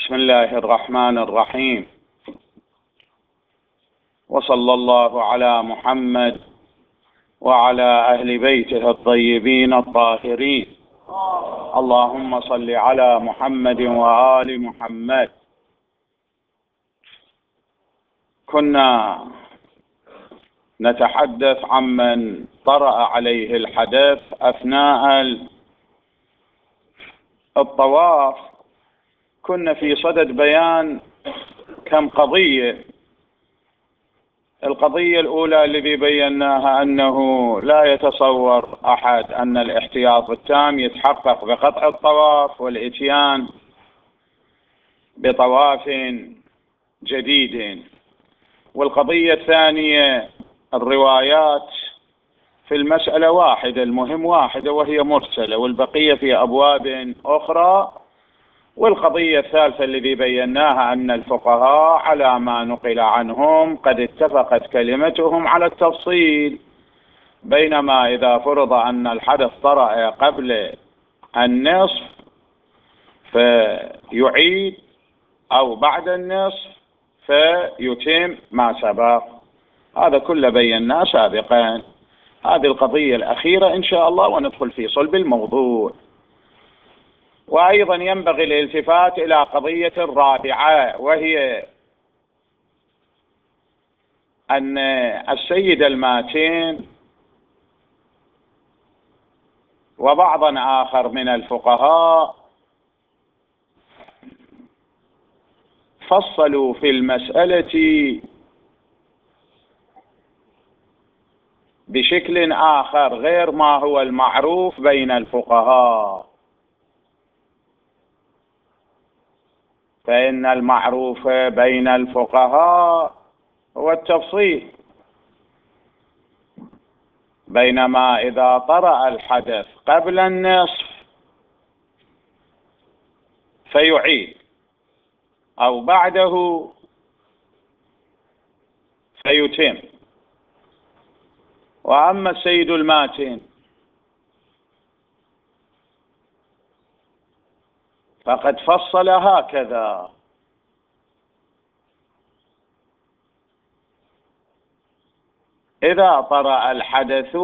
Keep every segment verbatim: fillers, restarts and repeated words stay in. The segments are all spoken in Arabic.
بسم الله الرحمن الرحيم، وصلى الله على محمد وعلى أهل بيته الطيبين الطاهرين. اللهم صل على محمد وآل محمد. كنا نتحدث عمن طرأ عليه الحدث أثناء الطواف. كنا في صدد بيان كم قضية. القضية الأولى الذي بيناها أنه لا يتصور أحد أن الاحتياط التام يتحقق بقطع الطواف والإتيان بطواف جديد. والقضية الثانية الروايات في المسألة واحدة، المهم واحدة وهي مرسلة، والبقية في أبواب أخرى. والقضية الثالثة الذي بيناها أن الفقهاء على ما نقل عنهم قد اتفقت كلمتهم على التفصيل، بينما إذا فرض أن الحدث طرأ قبل النصف فيعيد، أو بعد النصف فيتم ما سبق. هذا كله بيناه سابقا. هذه القضية الأخيرة إن شاء الله وندخل في صلب الموضوع. وأيضا ينبغي الالتفات إلى قضية رابعة، وهي أن السيد الماتين وبعضا آخر من الفقهاء فصلوا في المسألة بشكل آخر غير ما هو المعروف بين الفقهاء. فإن المعروف بين الفقهاء هو التفصيل، بينما إذا طرأ الحدث قبل النصف فيعيد، أو بعده فيتم. وأما السيد الماتن فقد فصل هكذا: إذا طرأ الحدث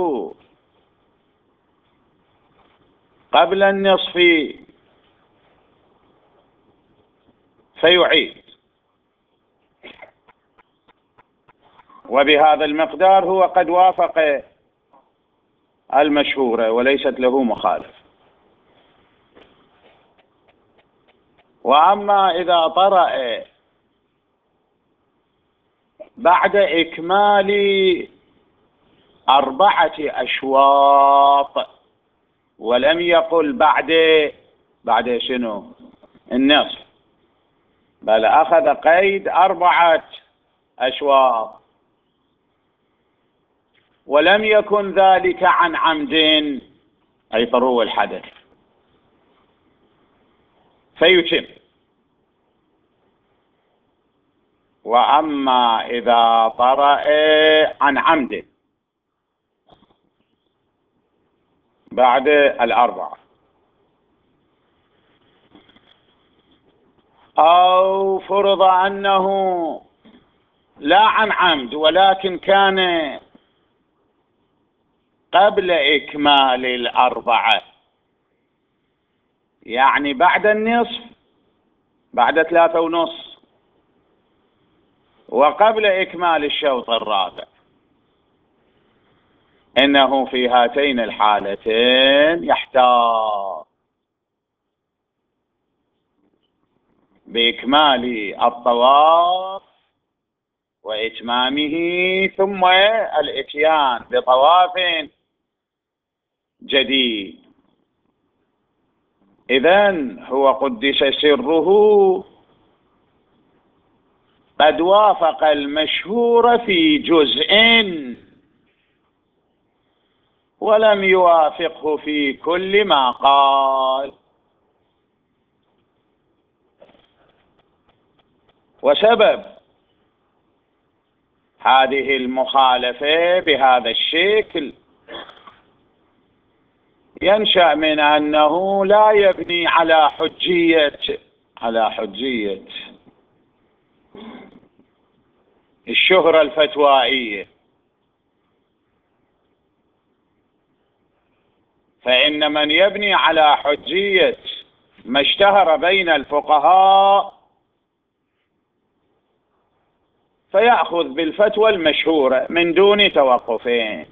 قبل النصف فيعيد، وبهذا المقدار هو قد وافق المشهورة وليست له مخالف. وأما إذا طرأ بعد إكمال أربعة أشواط، ولم يقل بعد بعد شنو النصف، بل أخذ قيد أربعة أشواط، ولم يكن ذلك عن عمد أي طرو الحدث، فيتم. وأما إذا طرأ عن عمد بعد الأربعة، أو فرض أنه لا عن عمد ولكن كان قبل إكمال الأربعة، يعني بعد النصف، بعد ثلاثة ونص، وقبل إكمال الشوط الرابع، إنه في هاتين الحالتين يحتاط بإكمال الطواف وإتمامه ثم الإتيان بطواف جديد. إذن هو قدس سره قد وافق المشهور في جزء ولم يوافقه في كل ما قال. وسبب هذه المخالفة بهذا الشكل ينشأ من أنه لا يبني على حجية على حجية الشهرة الفتوائية، فإن من يبني على حجية ما اشتهر بين الفقهاء فيأخذ بالفتوى المشهورة من دون توقفين.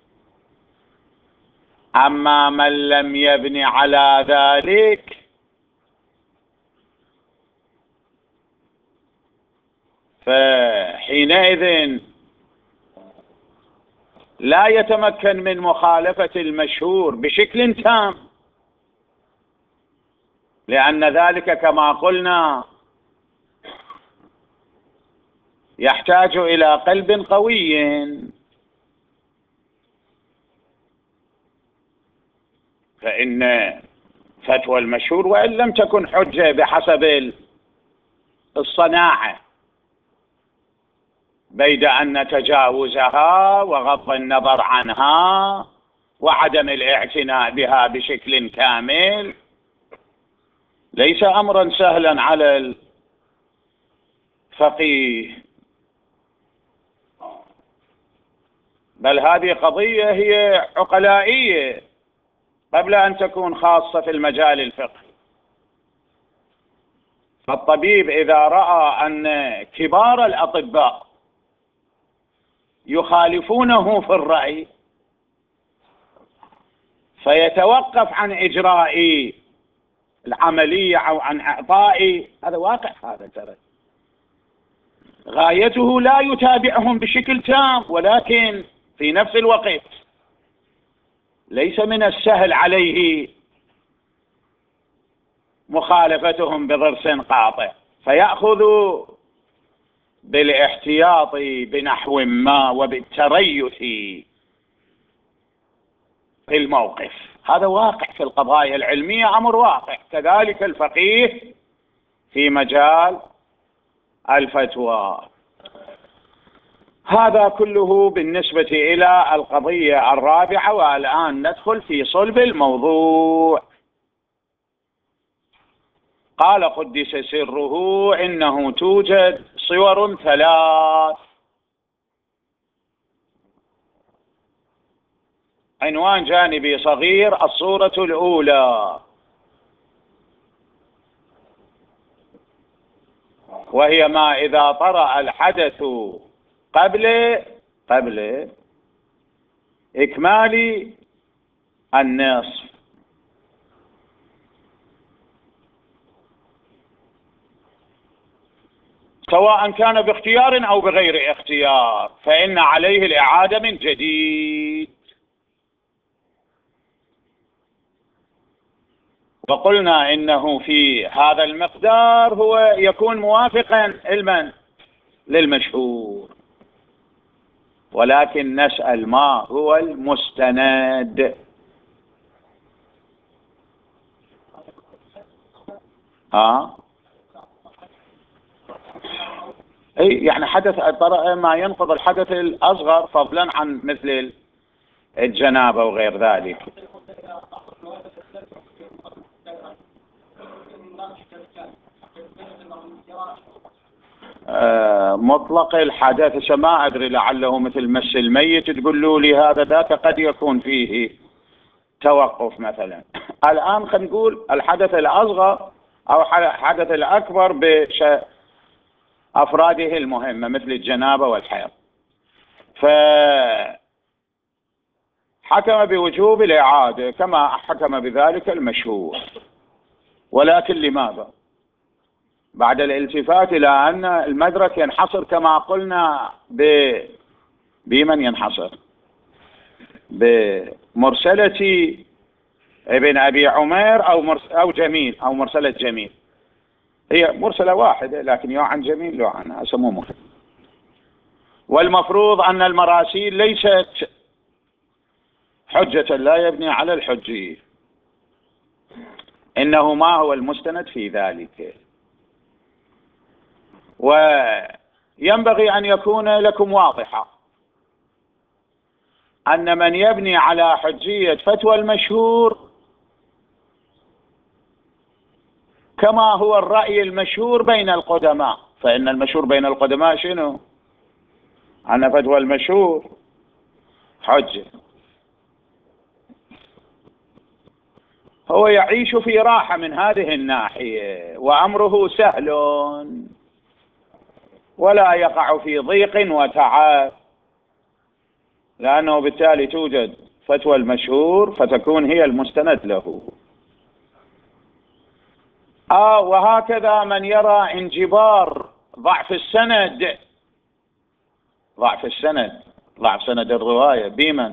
أما من لم يبني على ذلك فحينئذ لا يتمكن من مخالفة المشهور بشكل تام، لأن ذلك كما قلنا يحتاج إلى قلب قوي. فإن فتوى المشهور وإن لم تكن حجة بحسب الصناعة، بيد أن تجاوزها وغض النظر عنها وعدم الاعتناء بها بشكل كامل ليس أمرا سهلا على الفقيه، بل هذه قضية هي عقلائية قبل أن تكون خاصة في المجال الفقهي. فالطبيب إذا رأى أن كبار الأطباء يخالفونه في الرأي فيتوقف عن إجراء العملية أو عن إعطاء، هذا واقع، هذا ترى غايته لا يتابعهم بشكل تام، ولكن في نفس الوقت ليس من السهل عليه مخالفتهم بضرس قاطع، فيأخذ بالاحتياط بنحو ما وبالتريث في الموقف. هذا واقع في القضايا العلمية، أمر واقع. كذلك الفقيه في مجال الفتوى. هذا كله بالنسبة إلى القضية الرابعة، والآن ندخل في صلب الموضوع. قال قدس سره إنه توجد صور ثلاث. عنوان جانبي صغير: الصورة الأولى، وهي ما إذا طرأ الحدث قبل قبل إكمال النصف، سواء كان باختيار أو بغير اختيار، فإن عليه الإعادة من جديد. وقلنا إنه في هذا المقدار هو يكون موافقا علما للمشهور، ولكن نسأل ما هو المستند. ها أي يعني حدث طرأ ما ينقض الحدث الأصغر، فضلا عن مثل الجنابة وغير ذلك. آه مطلق الحدث ما أدري، لعله مثل مس الميت تقولوا لي هذا ذاك قد يكون فيه توقف مثلا. الآن خلينا نقول الحدث الأصغر أو الحدث الأكبر بأفراده المهمة مثل الجنابة والحيض، فحكم بوجوب الإعادة كما حكم بذلك المشهور. ولكن لماذا؟ بعد الالتفات إلى أن المدرك ينحصر كما قلنا ب... بمن ينحصر؟ بمرسلة ابن أبي عمير أو مرس... أو جميل أو مرسلة جميل. هي مرسلة واحدة لكن يو عن جميل لو عنها سموه مهم. والمفروض أن المراسيل ليست حجة لا يبني على الحجية، إنه ما هو المستند في ذلك. وينبغي أن يكون لكم واضحة أن من يبني على حجية فتوى المشهور كما هو الرأي المشهور بين القدماء. فإن المشهور بين القدماء شنو؟ أن فتوى المشهور حجة. هو يعيش في راحة من هذه الناحية، وأمره سهل ولا يقع في ضيق وتعب، لأنه بالتالي توجد فتوى المشهور فتكون هي المستند له. آه وهكذا من يرى انجبار ضعف السند، ضعف السند ضعف سند الرواية بمن؟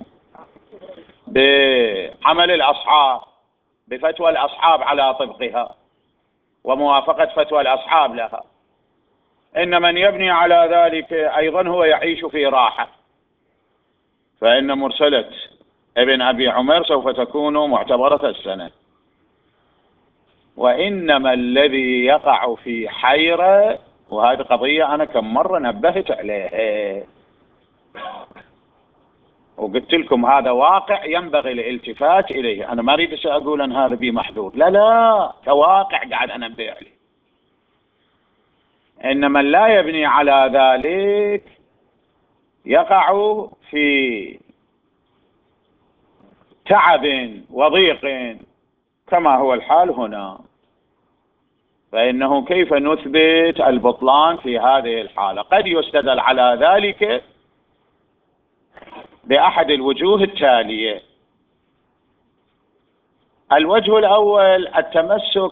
بعمل الأصحاب، بفتوى الأصحاب على طبقها وموافقة فتوى الأصحاب لها. إن من يبني على ذلك أيضا هو يعيش في راحة، فإن مرسلة ابن أبي عمر سوف تكون معتبرة السنة. وإنما الذي يقع في حيرة، وهذه قضية أنا كم مرة نبهت عليها وقلت لكم هذا واقع ينبغي الالتفات إليه، أنا ما أريد أقول أن هذا بي محظور، لا لا، كواقع قاعد أنبه عليه. إن من لا يبني على ذلك يقع في تعب وضيق كما هو الحال هنا. فإنه كيف نثبت البطلان في هذه الحالة؟ قد يستدل على ذلك بأحد الوجوه التالية. الوجه الأول التمسك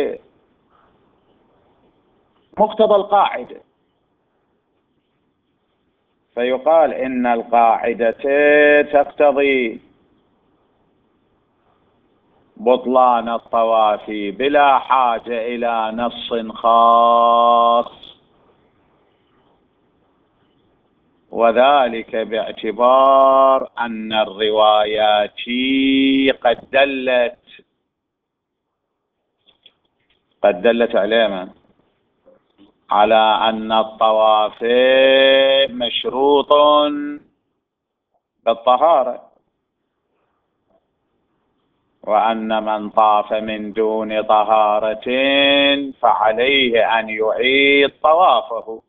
بمقتضى القاعدة، فيقال إن القاعدة تقتضي بطلان الطواف بلا حاجة إلى نص خاص، وذلك باعتبار أن الروايات قد دلت قد دلت على على أن الطواف مشروط بالطهارة، وأن من طاف من دون طهارة فعليه أن يعيد طوافه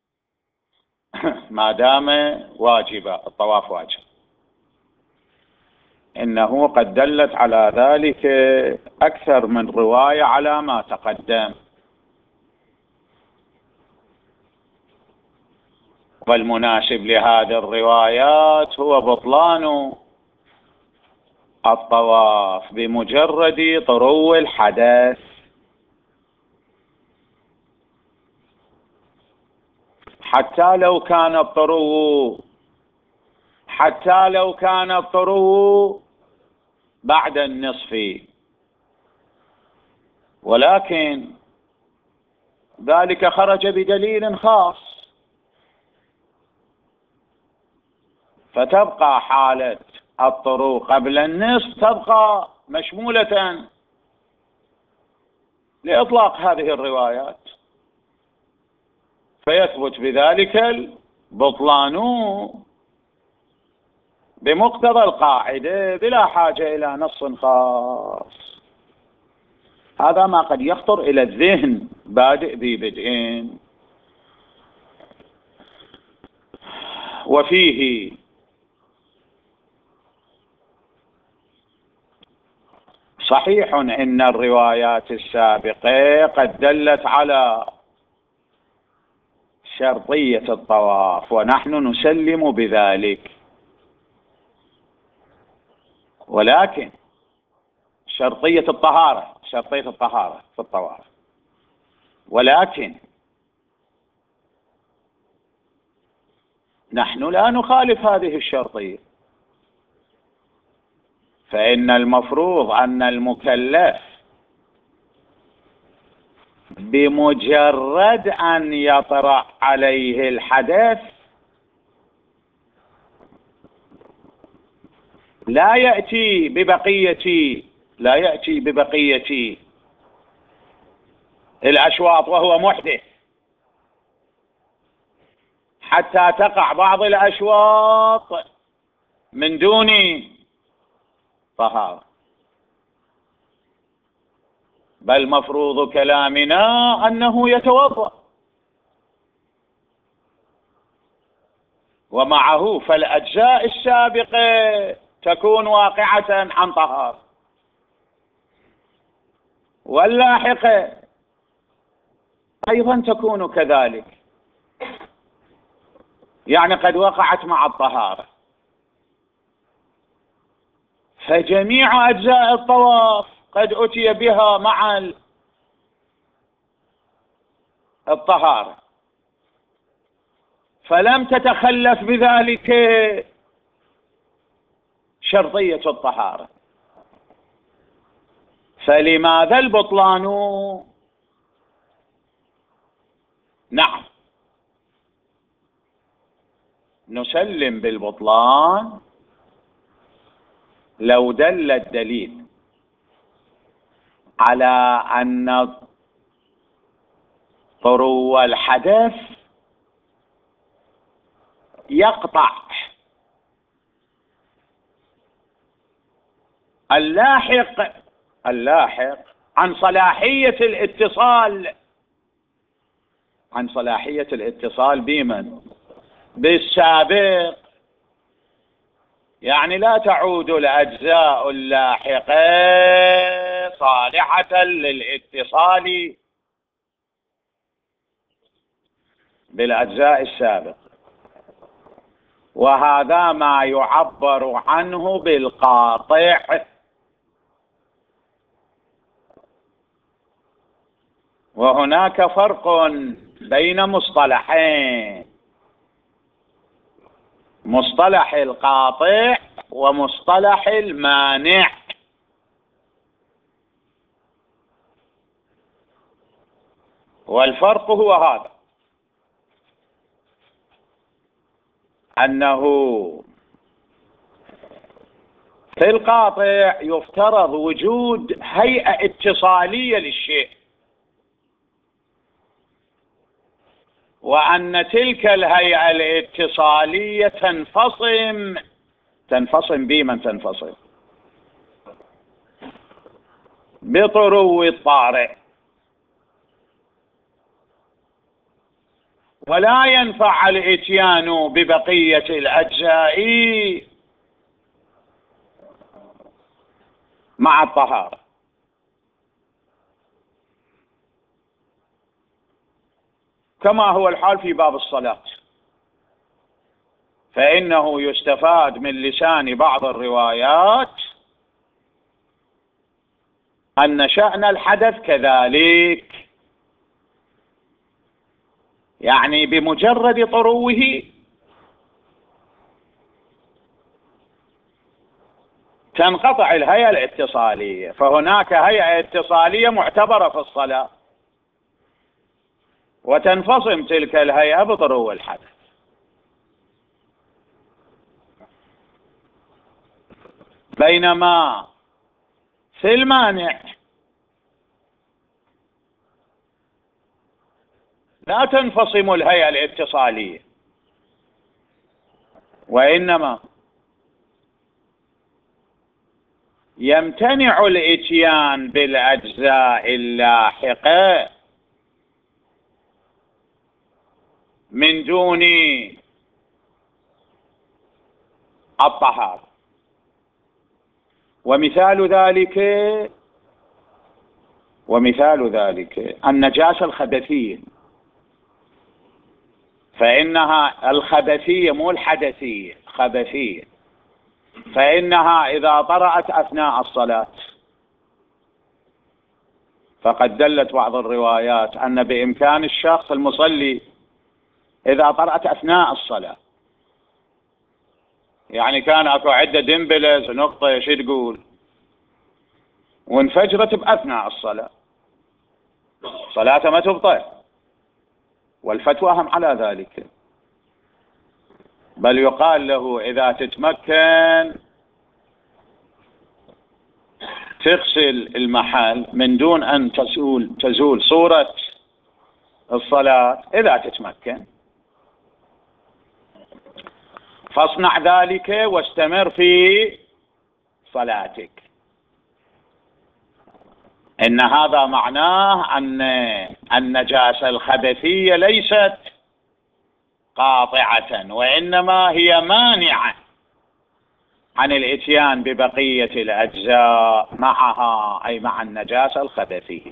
ما دام واجبا، الطواف واجب. إنه قد دلت على ذلك أكثر من رواية على ما تقدم. والمناسب لهذه الروايات هو بطلان الطواف بمجرد طرو الحدث، حتى لو كان الطرو حتى لو كان الطرو بعد النصف، ولكن ذلك خرج بدليل خاص، فتبقى حالة الطرو قبل النصف تبقى مشمولة لإطلاق هذه الروايات، فيثبت بذلك البطلان بمقتضى القاعدة بلا حاجة إلى نص خاص. هذا ما قد يخطر إلى الذهن بادئ ذي بدء. وفيه صحيح إن الروايات السابقة قد دلت على شرطية الطواف ونحن نسلم بذلك، ولكن شرطية الطهارة شرطية الطهارة في الطواف، ولكن نحن لا نخالف هذه الشرطية. فإن المفروض أن المكلف بمجرد أن يطرأ عليه الحدث لا يأتي ببقية لا يأتي ببقية الأشواط وهو محدث حتى تقع بعض الأشواط من دون طهارة، بل مفروض كلامنا أنه يتوضأ، ومعه فالأجزاء السابقة تكون واقعة عن طهارة، واللاحقة أيضا تكون كذلك، يعني قد وقعت مع الطهارة. فجميع أجزاء الطواف قد أتي بها مع الطهارة، فلم تتخلف بذلك شرطية الطهارة. فلماذا البطلان؟ نعم، نسلم بالبطلان لو دل الدليل على أن طرو الحدث يقطع اللاحق اللاحق عن صلاحية الاتصال عن صلاحية الاتصال بمن؟ بالسابق. يعني لا تعود الأجزاء اللاحقة صالحة للاتصال بالأجزاء السابقة، وهذا ما يعبر عنه بالقاطع. وهناك فرق بين مصطلحين: مصطلح القاطع ومصطلح المانع. والفرق هو هذا، أنه في القاطع يفترض وجود هيئة اتصالية للشيء، وأن تلك الهيئة الاتصالية تنفصم تنفصم بمن تنفصم؟ بطرو الطارئ. ولا ينفع الاتيان ببقية الأجزاء مع الطهارة. كما هو الحال في باب الصلاة، فإنه يستفاد من لسان بعض الروايات أن شأن الحدث كذلك، يعني بمجرد طروه تنقطع الهيئة الاتصالية، فهناك هيئة اتصالية معتبرة في الصلاة، وتنفصم تلك الهيئة بطرو الحدث. بينما في المانع لا تنفصم الهيئة الاتصالية، وإنما يمتنع الاتيان بالأجزاء اللاحقة من دون الطهارة. ومثال ذلك ومثال ذلك النجاسة الخبثية، فإنها الخبثية مو الحدثية، خبثية، فإنها إذا طرأت أثناء الصلاة فقد دلت بعض الروايات أن بإمكان الشخص المصلي إذا طرأت أثناء الصلاة، يعني كان أكو عدة دنبلز نقطة شو تقول وانفجرت بأثناء الصلاة، صلاته ما تبطل، والفتوى هم على ذلك. بل يقال له إذا تتمكن تغسل المحل من دون أن تزول تزول صورة الصلاة، إذا تتمكن فاصنع ذلك واستمر في صلاتك. إن هذا معناه أن النجاسة الخبثية ليست قاطعة، وإنما هي مانعة عن الإتيان ببقية الأجزاء معها، أي مع النجاسة الخبثية.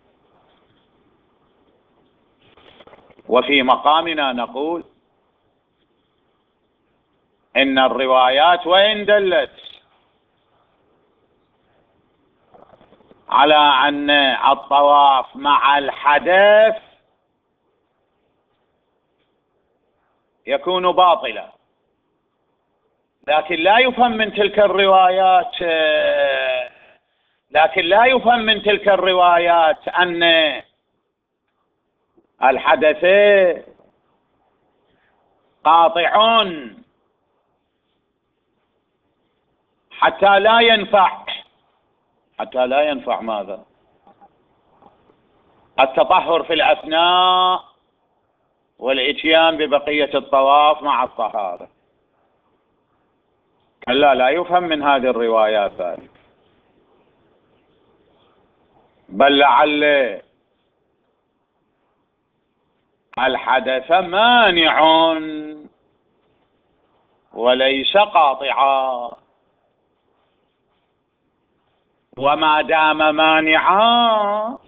وفي مقامنا نقول إن الروايات وإن دلت على أن الطواف مع الحدث يكون باطلا، لكن لا يفهم من تلك الروايات لكن لا يفهم من تلك الروايات أن الحدث قاطع حتى لا ينفع حتى لا ينفع ماذا؟ التطهر في الأثناء والإتيان ببقية الطواف مع الطهارة. لا لا يفهم من هذه الروايات ذلك، بل لعل الحدث مانع وليس قاطعا، وما دام مانعا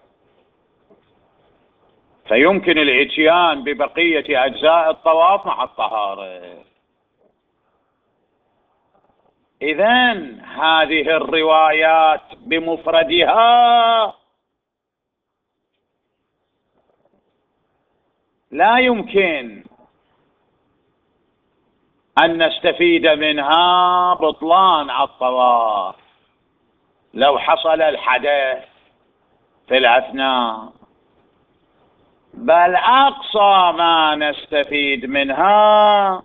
فيمكن الاتيان ببقية أجزاء الطواف مع الطهارة. إذن هذه الروايات بمفردها لا يمكن أن نستفيد منها بطلان الطواف لو حصل الحدث في الأثناء، بل أقصى ما نستفيد منها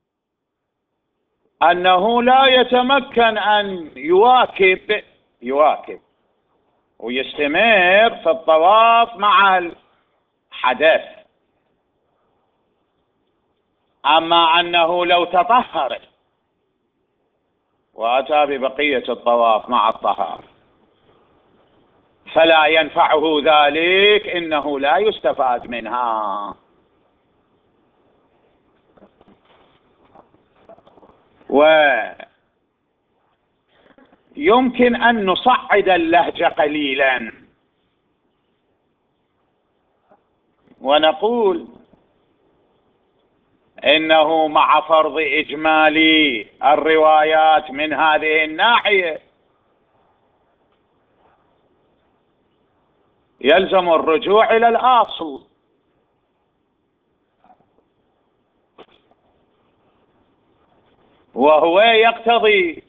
أنه لا يتمكن أن يواكب يواكب ويستمر في الطواف مع الحدث. أما أنه لو تطهر وأتى ببقية الطواف مع الطهارة فلا ينفعه ذلك، إنه لا يستفاد منها. ويمكن أن نصعد اللهجة قليلا ونقول إنه مع فرض إجمالي الروايات من هذه الناحية يلزم الرجوع إلى الأصل، وهو يقتضي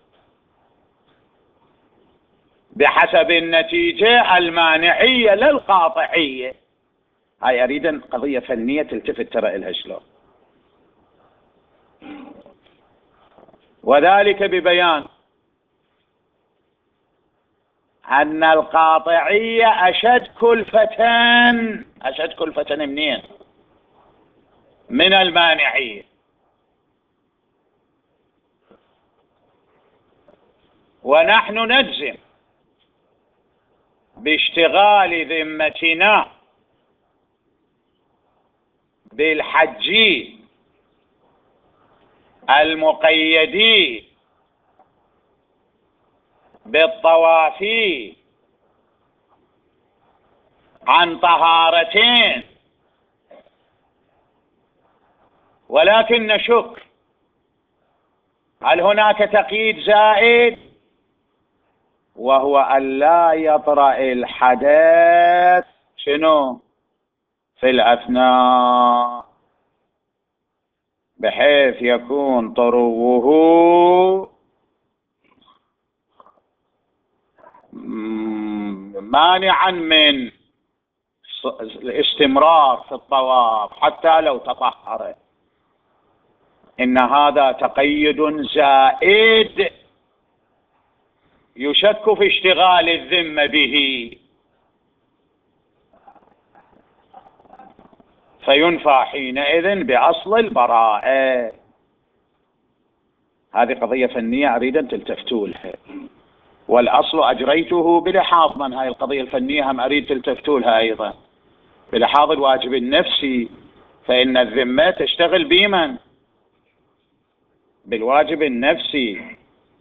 بحسب النتيجة المانعية لا القاطعية. هاي أريد قضية فنية تلتفت ترى إلها شلون، وذلك ببيان أن القاطعية أشد كلفة أشد كلفة منين؟ من المانعية. ونحن نجزم باشتغال ذمتنا بالحج المقيد بالطواف عن طهارتين، ولكن نشك هل هناك تقييد زائد، وهو أن لا يطرأ الحدث شنو في الأثناء، بحيث يكون طروه مانعا من الاستمرار في الطواف حتى لو تطهر. إن هذا تقيد زائد يشك في اشتغال الذمة به، فينفى حينئذ بأصل البراءة. هذه قضية فنية أريد أن تلتفتوا لها. والأصل أجريته بلحاظ من هاي القضية الفنية هم أريد تلتفتوا لها أيضا، بلحاظ الواجب النفسي، فإن الذمة تشتغل بمن؟ بالواجب النفسي،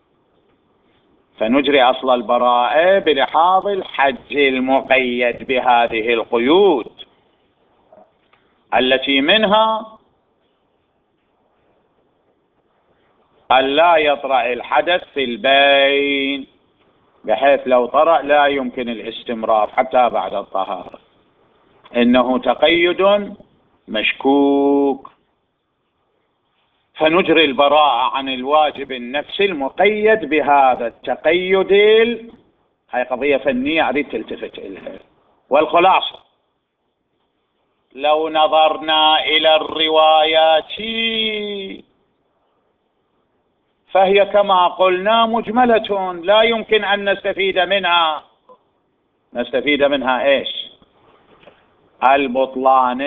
فنجري أصل البراءة بلحاظ الحج المقيد بهذه القيود التي منها أن لا يطرأ الحدث في البين، بحيث لو طرأ لا يمكن الاستمرار حتى بعد الطهارة، إنه تقيد مشكوك، فنجري البراءة عن الواجب النفسي المقيد بهذا التقيد. هاي قضية فنية أريد تلتفت إليها. والخلاصة لو نظرنا إلى الروايات فهي كما قلنا مجملة، لا يمكن أن نستفيد منها نستفيد منها إيش؟ البطلان،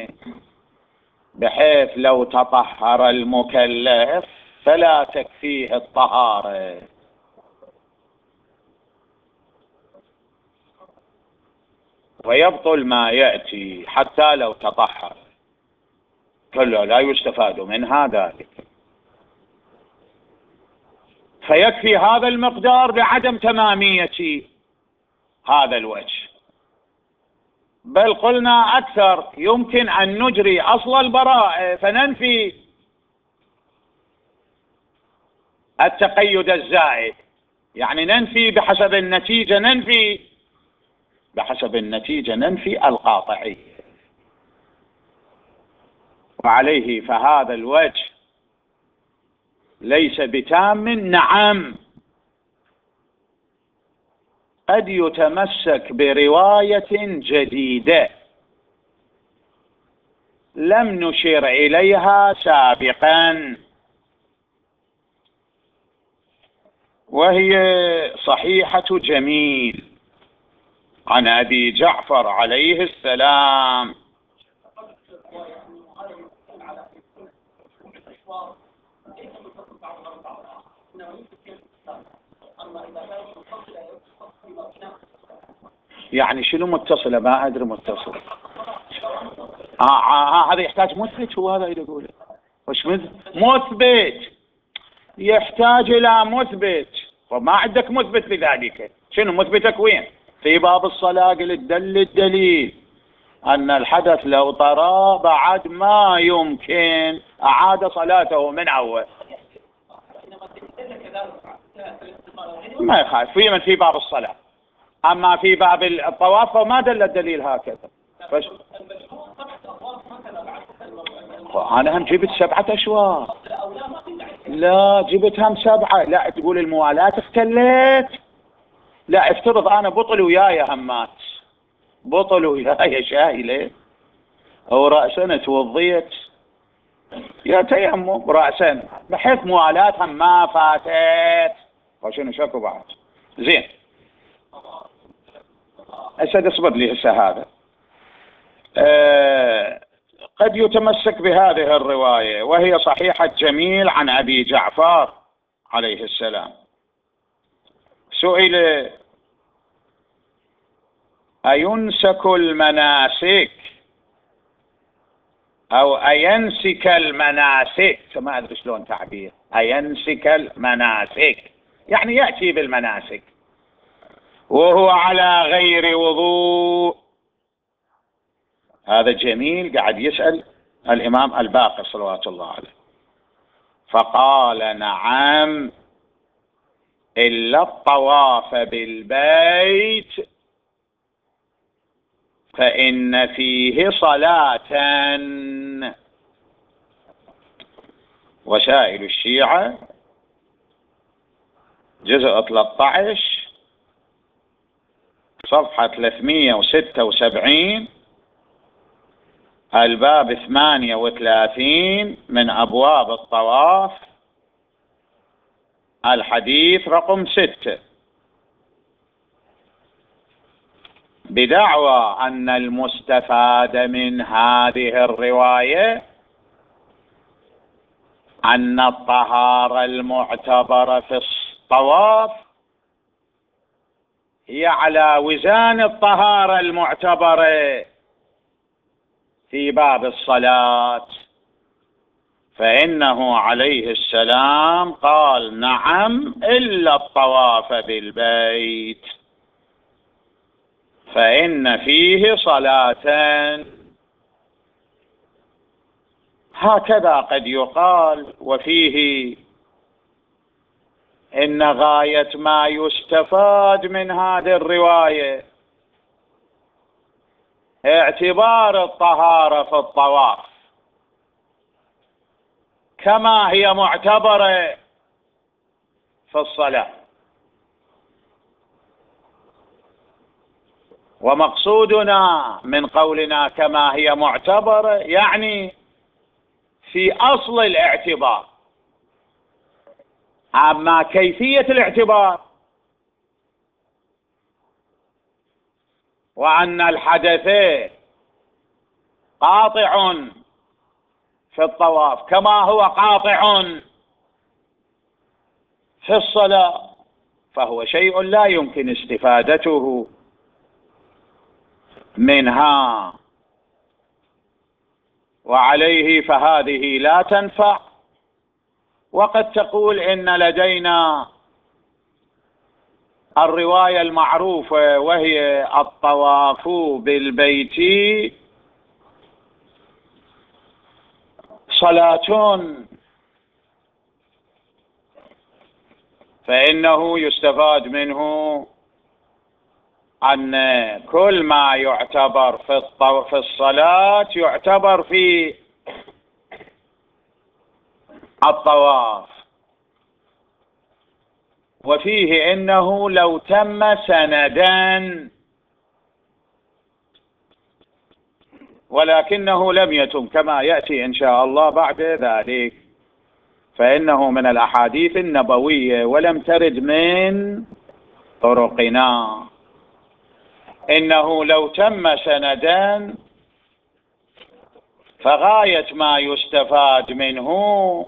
بحيث لو تطهر المكلف فلا تكفيه الطهارة، ويبطل ما يأتي حتى لو تطهر، كله لا يستفاد منها ذلك، فيكفي هذا المقدار لعدم تمامية هذا الوجه. بل قلنا أكثر، يمكن أن نجري أصل البراءة فننفي التقيد الزائد، يعني ننفي بحسب النتيجة ننفي بحسب النتيجة ننفي القاطعية. وعليه فهذا الوجه ليس بتام، نعم قد يتمسك برواية جديدة لم نشر إليها سابقا، وهي صحيحة جميل عن أبي جعفر عليه السلام. يعني شنو متصلة؟ ما أدري متصلة. آه آه هذا يحتاج مثبت، هو هذا يقوله وش مثبت؟ يحتاج إلى مثبت، وما عندك مثبت لذلك. شنو مثبتك وين؟ في باب الصلاة قلت دل الدليل أن الحدث لو طرأ بعد ما يمكن أعاد صلاته من أول، ما يخالف في من في باب الصلاة، أما في باب الطواف فما دل الدليل هكذا. فش... أنا هم جبت سبعة أشواط، لا جبت هم سبعة، لا تقول الموالاة اختلت، لا افترض أنا بطل وياي همات، بطل وياي شايلة أو رأسا توضيت يا تيمم رأسا، بحيث موالاتها ما فاتت، وشنو شكو بعد. زين أسد اصبر لي هسه هذا. أه قد يتمسك بهذه الرواية وهي صحيحة جميل عن أبي جعفر عليه السلام. سئل أينسك المناسك أو أينسك المناسك، ما أدري شلون تعبير، أينسك المناسك يعني يأتي بالمناسك وهو على غير وضوء. هذا جميل قاعد يسأل الإمام الباقر صلوات الله عليه، فقال نعم إلا الطواف بالبيت فإن فيه صلاة. وسائل الشيعة جزء ثلاثة عشر صفحة ثلاثمئة وستة وسبعين الباب ثمانية وثلاثين من أبواب الطواف الحديث رقم ستة، بدعوى أن المستفاد من هذه الرواية أن الطهارة المعتبرة في الطواف هي على وزان الطهارة المعتبرة في باب الصلاة، فإنه عليه السلام قال نعم إلا الطواف بالبيت فإن فيه صلاة. هكذا قد يقال. وفيه إن غاية ما يستفاد من هذه الرواية اعتبار الطهارة في الطواف كما هي معتبرة في الصلاة. ومقصودنا من قولنا كما هي معتبرة يعني في أصل الاعتبار. أما كيفية الاعتبار وأن الحدث قاطع في الطواف كما هو قاطع في الصلاة فهو شيء لا يمكن استفادته منها، وعليه فهذه لا تنفع. وقد تقول إن لدينا الرواية المعروفة وهي الطواف بالبيت صلاة، فإنه يستفاد منه أن كل ما يعتبر في في الصلاة يعتبر في الطواف. وفيه إنه لو تم سندا ولكنه لم يتم كما يأتي إن شاء الله بعد ذلك، فإنه من الأحاديث النبوية ولم ترد من طرقنا. إنه لو تم سندا فغاية ما يستفاد منه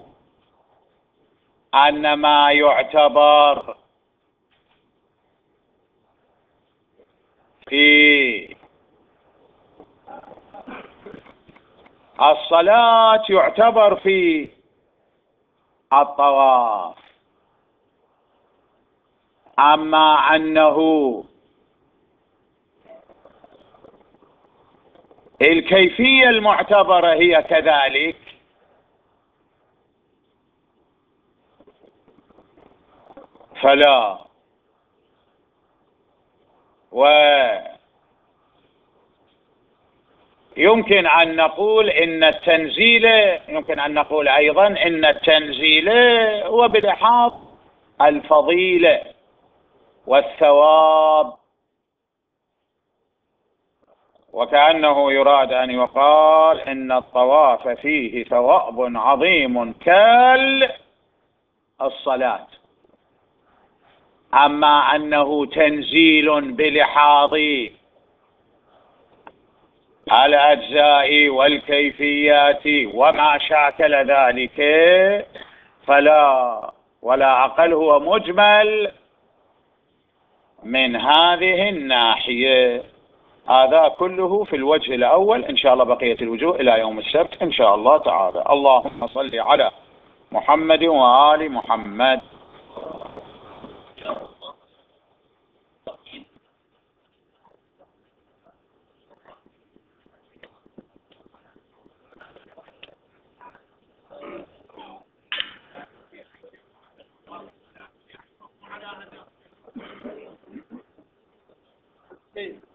أن ما يعتبر في الصلاة يعتبر في الطواف. أما أنه الكيفية المعتبرة هي كذلك فلا. ويمكن أن نقول إن التنزيل يمكن أن نقول أيضا إن التنزيل هو بلحاظ الفضيلة والثواب، وكأنه يراد أن يقال إن الطواف فيه ثواب عظيم كالصلاة. أما أنه تنزيل بلحاظ الأجزاء والكيفيات وما شاكل ذلك فلا، ولا أقل هو مجمل من هذه الناحية. هذا كله في الوجه الأول. إن شاء الله بقية الوجوه إلى يوم السبت إن شاء الله تعالى. اللهم صل على محمد وآل محمد. Hey.